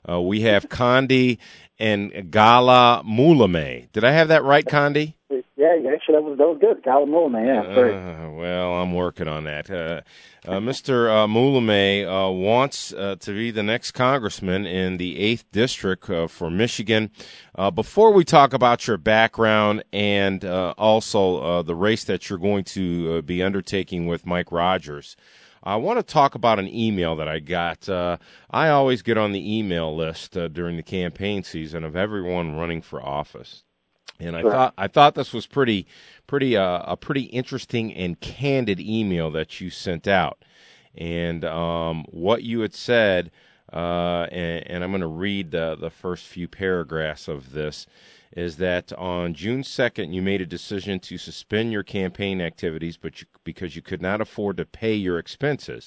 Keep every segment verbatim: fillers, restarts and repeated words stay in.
Uh, we have Condi and Gala Mulame. Did I have that right, Condi? Yeah, actually, that was that was good. Gala Mulame, yeah. Uh, well, I'm working on that. Uh, uh, Mister Uh, Mulame uh, wants uh, to be the next congressman in the eighth District uh, for Michigan. Uh, before we talk about your background and uh, also uh, the race that you're going to uh, be undertaking with Mike Rogers, I want to talk about an email that I got. Uh, I always get on the email list uh, during the campaign season of everyone running for office. And I Sure. thought I thought this was pretty, pretty uh, a pretty interesting and candid email that you sent out, and um, what you had said, uh, and, and I'm going to read the the first few paragraphs of this, is that on June second you made a decision to suspend your campaign activities, but you, because you could not afford to pay your expenses.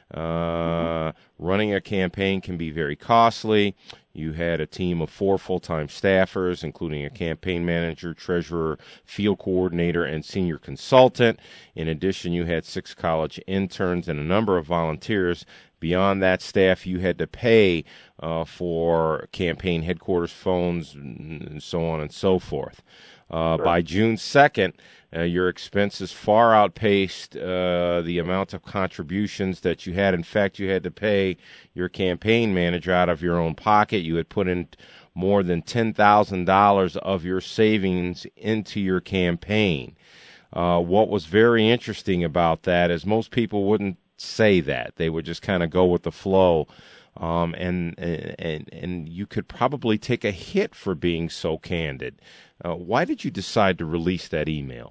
Uh, running a campaign can be very costly. You had a team of four full-time staffers, including a campaign manager, treasurer, field coordinator, and senior consultant. In addition, you had six college interns and a number of volunteers. Beyond that staff, you had to pay uh, for campaign headquarters phones and so on and so forth. Uh, Sure. By June second, uh, your expenses far outpaced uh, the amount of contributions that you had. In fact, you had to pay your campaign manager out of your own pocket. You had put in more than ten thousand dollars of your savings into your campaign. Uh, what was very interesting about that is most people wouldn't say that. They would just kind of go with the flow. Um, and, and, and you could probably take a hit for being so candid. Uh, why did you decide to release that email?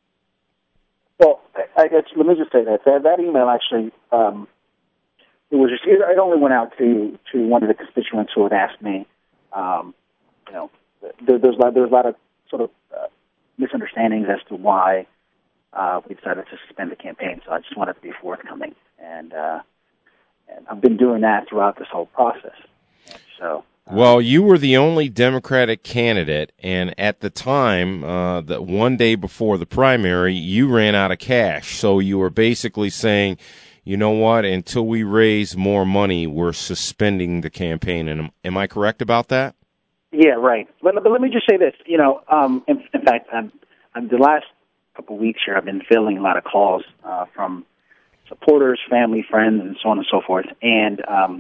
Well, I, I guess, let me just say that that, that email actually, um, it was just, it, it only went out to, to one of the constituents who had asked me. Um, you know, there, there's there's a lot of sort of uh, misunderstandings as to why uh, we decided to suspend the campaign. So I just wanted to be forthcoming, and uh, and I've been doing that throughout this whole process. And so. Well, you were the only Democratic candidate, and at the time, uh, the one day before the primary, you ran out of cash. So you were basically saying, you know what, until we raise more money, we're suspending the campaign. And am, am I correct about that? Yeah, right. But, but let me just say this. You know, um, in, in fact, I'm, I'm, the last couple of weeks here, I've been fielding a lot of calls uh, from supporters, family, friends, and so on and so forth. And um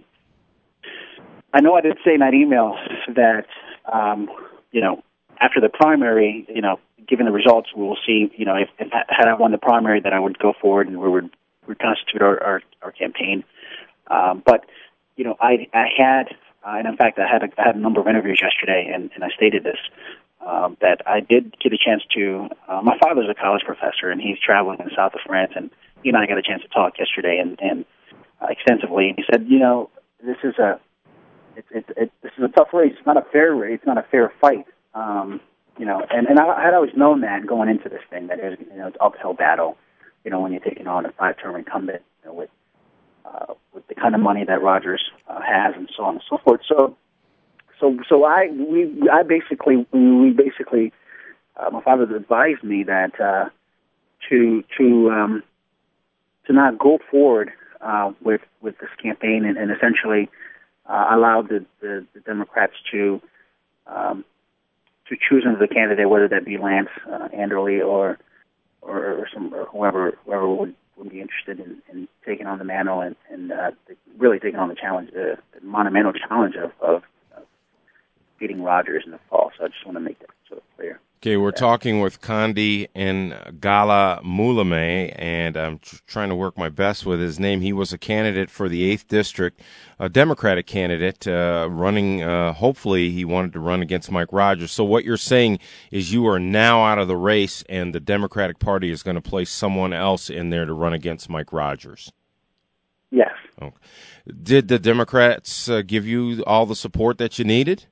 I know I did say in that email that, um, you know, after the primary, you know, given the results, we will see, you know, if, if had I won the primary, that I would go forward and we would reconstitute our, our, our campaign. Um, but, you know, I, I had, uh, and in fact, I had a, I had a number of interviews yesterday, and, and I stated this, um, that I did get a chance to, uh, my father's a college professor, and he's traveling in the south of France, and he and I got a chance to talk yesterday and, and uh, extensively. And he said, you know, this is a, It, it, it, this is a tough race. It's not a fair race. It's not a fair fight. Um, you know, and, and I, I had always known that going into this thing, that it was, you know, it's uphill battle. You know, when you're taking on a five-term incumbent, you know, with uh, with the kind of money that Rogers uh, has, and so on and so forth. So, so, so I we I basically we basically uh, my father advised me that uh, to to um, to not go forward uh, with with this campaign, and, and essentially. Uh, allowed the, the, the Democrats to um, to choose another candidate, whether that be Lance uh, Anderle or or, some, or whoever whoever would, would be interested in, in taking on the mantle and, and uh, really taking on the challenge, uh, the monumental challenge of, of, of beating Rogers in the fall. So I just want to make that sort of clear. Okay, we're talking with Condi and Gala Mulame, and I'm tr- trying to work my best with his name. He was a candidate for the eighth District, a Democratic candidate, uh, running, uh, hopefully he wanted to run against Mike Rogers. So what you're saying is you are now out of the race, and the Democratic Party is going to place someone else in there to run against Mike Rogers. Yes. Okay. Did the Democrats uh, give you all the support that you needed?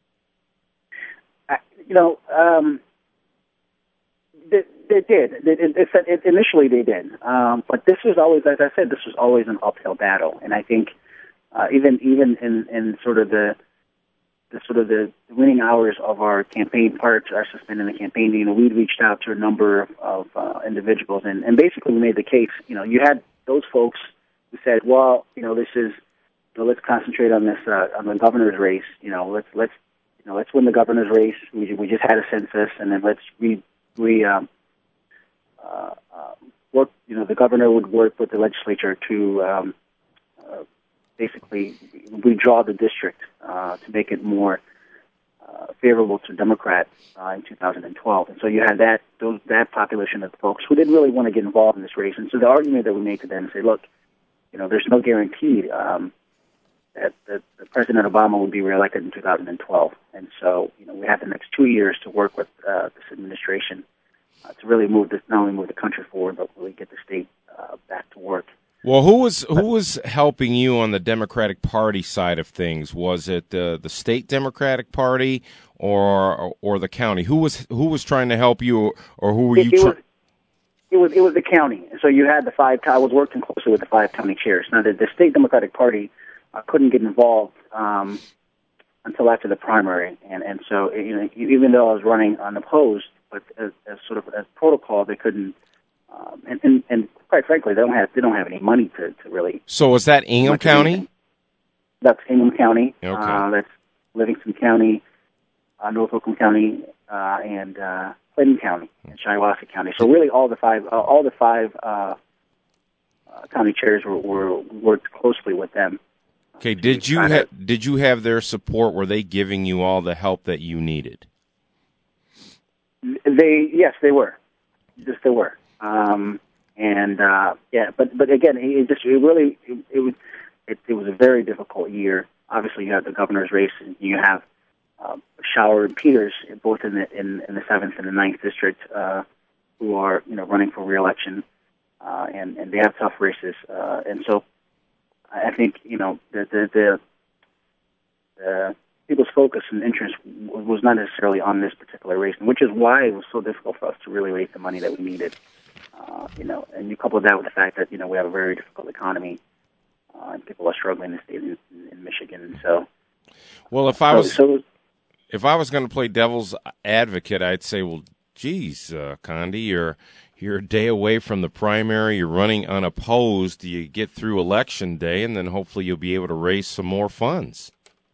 I, you know, um... They, they did. It, it, it, initially, they did. Um, but this was always, as I said, this was always an uphill battle. And I think uh, even even in, in sort of the, the sort of the winning hours of our campaign, prior to our suspending the campaign, you know, we reached out to a number of, of uh, individuals, and, and basically we made the case. You know, you had those folks who said, well, you know, this is so let's concentrate on this uh, on the governor's race. You know, let's let's you know let's win the governor's race. We we just had a census, and then let's re re um, uh, uh, work. You know, the governor would work with the legislature to um, uh, basically redraw the district uh, to make it more uh, favorable to Democrats uh, in two thousand twelve. And so you had that those that population of folks who didn't really want to get involved in this race. And so the argument that we made to them say, look, you know, there's no guarantee um, that, that, that President Obama would be reelected in two thousand twelve. And so, you know, we have the next two years to work with uh, this administration uh, to really move this, not only move the country forward, but really get the state uh, back to work. Well, who was who was helping you on the Democratic Party side of things? Was it the the state Democratic Party or or the county? Who was who was trying to help you, or who were you? It, it, tr- was, it was it was the county. So you had the five. I was working closely with the five county chairs. Now the, the state Democratic Party uh, couldn't get involved um, until after the primary, and and so you know even though I was running unopposed, but as, as sort of as protocol, they couldn't. Um, and, and, and quite frankly, they don't have they don't have any money to, to really. So was that Ingham County? That's Ingham County. Okay. Uh, that's Livingston County, uh, North Oakland County, uh, and uh, Clinton County, and Shiawassee County. So really, all the five uh, all the five uh, uh, county chairs were, were worked closely with them. Okay. Did you ha- did you have their support? Were they giving you all the help that you needed? They yes, they were. Yes, they were. Um, and, uh, yeah, but, but again, it just, it really, it, it was, it, it was a very difficult year. Obviously you have the governor's race and you have, uh, Shower and Peters, both in the, in, in the seventh and the ninth district, uh, who are, you know, running for reelection, uh, and, and they have tough races. Uh, and so I think, you know, the, the, the, the people's focus and interest was not necessarily on this particular race, which is why it was so difficult for us to really raise the money that we needed. Uh, you know, and you couple that with the fact that, you know, we have a very difficult economy, uh, and people are struggling in the state in, in Michigan. So, well, if I so, was so, if I was going to play devil's advocate, I'd say, well, geez, uh, Condi, you're you're a day away from the primary. You're running unopposed. You get through election day, and then hopefully you'll be able to raise some more funds.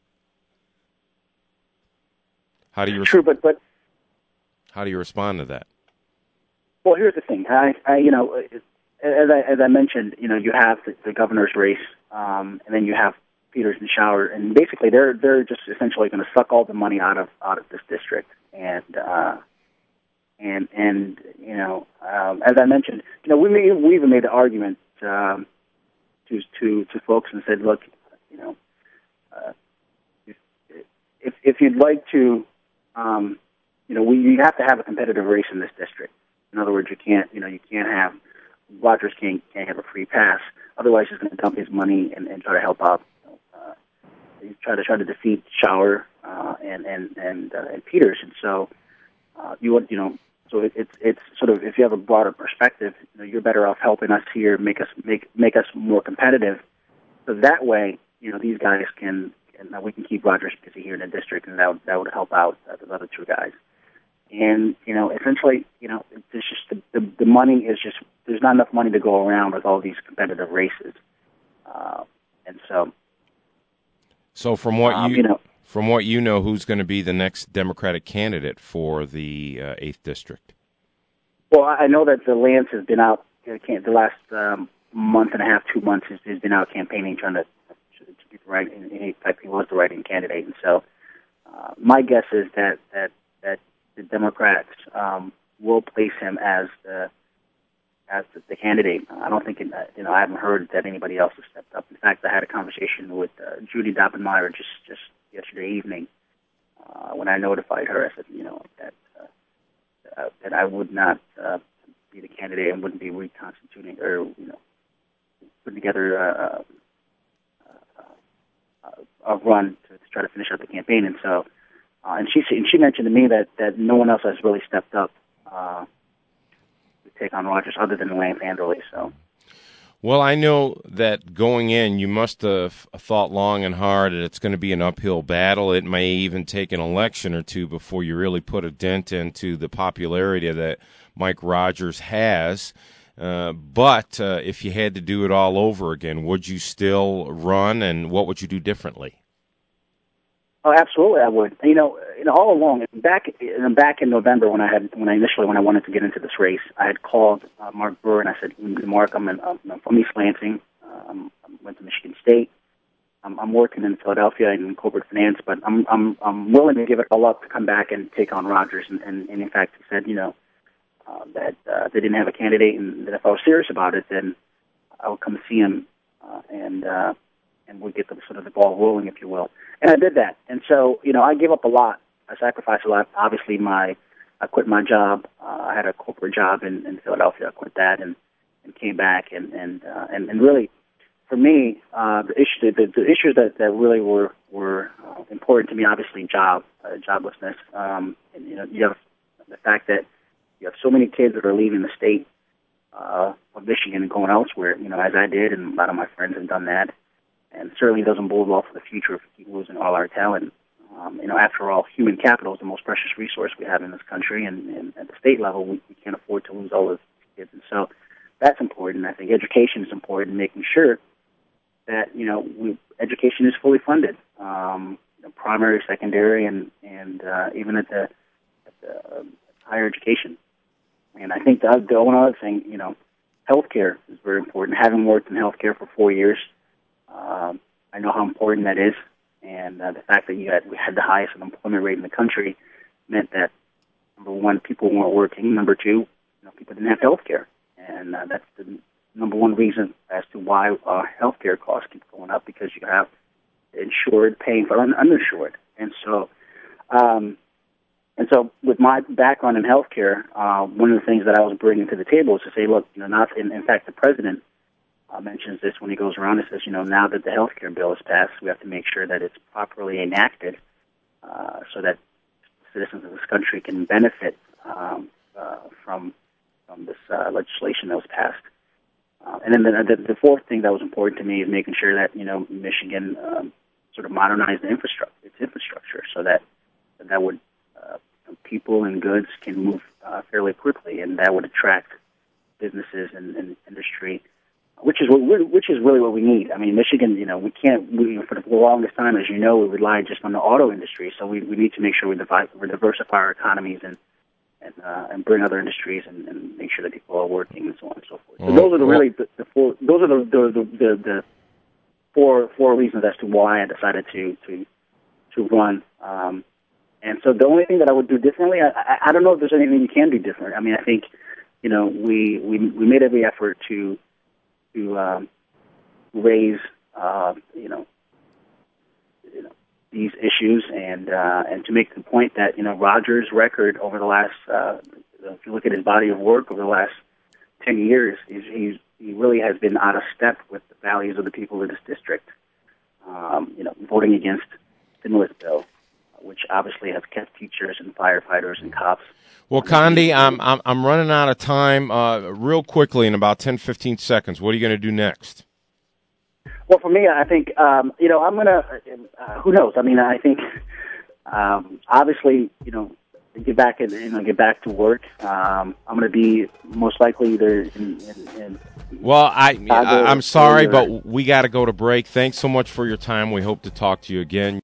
How do you true, but but how do you respond to that? Well, here's the thing. I, I you know, as I as I mentioned, you know, you have the, the governor's race, um, and then you have Peters and Shower, and basically they're they're just essentially going to suck all the money out of out of this district, and uh, and and you know, um, as I mentioned, you know, we may, we even made the argument um, to to to folks and said, look, you know, uh, if if, if you'd like to, um, you know, we you have to have a competitive race in this district. In other words, you can't, you know, you can't have Rogers can't can't have a free pass. Otherwise, he's going to dump his money and, and try to help out. You know, uh, he's try to try to defeat Shower uh, and and and, uh, and Peters, and so uh, you want, you know, so it, it's it's sort of if you have a broader perspective, you know, you're better off helping us here, make us make make us more competitive. So that way, you know, these guys can, and we can keep Rogers busy here in the district, and that would, that would help out uh, the other two guys. And, you know, essentially, you know, it's just the, the, the money is just, there's not enough money to go around with all these competitive races. Uh, and so. So from what um, you, you know, from what you know, who's going to be the next Democratic candidate for the uh, eighth District? Well, I know that the Lance has been out, the last um, month and a half, two months, has, has been out campaigning, trying to, to, to be the right, and he, he was the writing candidate. And so uh, my guess is that, that, that, the Democrats um, will place him as the as the, the candidate. I don't think, it, you know, I haven't heard that anybody else has stepped up. In fact, I had a conversation with uh, Judy Doppenmeyer just just yesterday evening uh, when I notified her. I said, you know, that uh, uh, that I would not uh, be the candidate and wouldn't be reconstituting or you know putting together a, a, a run to, to try to finish out the campaign, and so. Uh, and she and she mentioned to me that, that no one else has really stepped up uh, to take on Rogers other than Lance Anderle. So, well, I know that going in, you must have thought long and hard that it's going to be an uphill battle. It may even take an election or two before you really put a dent into the popularity that Mike Rogers has. Uh, but uh, if you had to do it all over again, would you still run, and what would you do differently? Oh, absolutely, I would. You know, you know, all along, back back in November when I had when I initially when I wanted to get into this race, I had called uh, Mark Brewer and I said, Mark, I'm, in, I'm from East Lansing. Um, I went to Michigan State. I'm, I'm working in Philadelphia in corporate finance, but I'm I'm I'm willing to give it all up to come back and take on Rogers. And, and, and in fact, he said, you know, uh, that uh, they didn't have a candidate, and that if I was serious about it, then I would come see him uh, and uh, and we'd get the sort of the ball rolling, if you will. And I did that. And so, you know, I gave up a lot. I sacrificed a lot. Obviously, my I quit my job. Uh, I had a corporate job in, in Philadelphia. I quit that and, and came back. And and, uh, and and really, for me, uh, the issue the, the issues that, that really were were uh, important to me. Obviously, job uh, joblessness. Um, and, you know, you have the fact that you have so many kids that are leaving the state uh, of Michigan and going elsewhere. You know, as I did, and a lot of my friends have done that. And certainly doesn't bode well for the future if we keep losing all our talent. Um, you know, after all, human capital is the most precious resource we have in this country, and, and at the state level, we, we can't afford to lose all those kids. And so that's important. I think education is important, making sure that, you know, we, education is fully funded, um, you know, primary, secondary, and, and uh, even at the, at the um, higher education. And I think the, the one other thing, you know, healthcare is very important. Having worked in healthcare for four years, Um, I know how important that is, and uh, the fact that you had we had the highest unemployment rate in the country meant that, number one, people weren't working. Number two, you know, people didn't have health care, and uh, that's the number one reason as to why uh, health care costs keep going up, because you have insured paying for un- uninsured, and so, um, and so with my background in health care, uh, one of the things that I was bringing to the table is to say, look, you know, not in, in fact, the president Uh, mentions this when he goes around and says, you know, now that the health care bill is passed, we have to make sure that it's properly enacted uh, so that citizens of this country can benefit um, uh, from from this uh, legislation that was passed. Uh, and then the, the, the fourth thing that was important to me is making sure that, you know, Michigan um, sort of modernized the infrastructure, its infrastructure, so that that would uh, people and goods can move uh, fairly quickly, and that would attract businesses and, and industry. Which is what which is really what we need. I mean, Michigan, you know, we can't we, for the longest time, as you know, we relied just on the auto industry. So we, we need to make sure we, divide, we diversify our economies and and uh, and bring other industries and, and make sure that people are working and so on and so forth. So well, those are the really the, the four. Those are the the, the the the four four reasons as to why I decided to to to run. Um, and so the only thing that I would do differently, I, I, I don't know if there's anything you can do different. I mean, I think, you know, we we we made every effort to. to um, raise, uh, you know, you know, these issues and uh, and to make the point that, you know, Rogers' record over the last, uh, if you look at his body of work over the last ten years, he's, he's, he really has been out of step with the values of the people of this district. Um, you know, voting against the stimulus bill, which obviously has kept teachers and firefighters and cops. Well, Condi, I'm, I'm I'm running out of time. Uh, real quickly, in about ten, fifteen seconds, what are you going to do next? Well, for me, I think um, you know I'm going to. Uh, who knows? I mean, I think um, obviously, you know, get back and you know get back to work. Um, I'm going to be most likely either in. in, in well, I, I I'm sorry, or, but we got to go to break. Thanks so much for your time. We hope to talk to you again.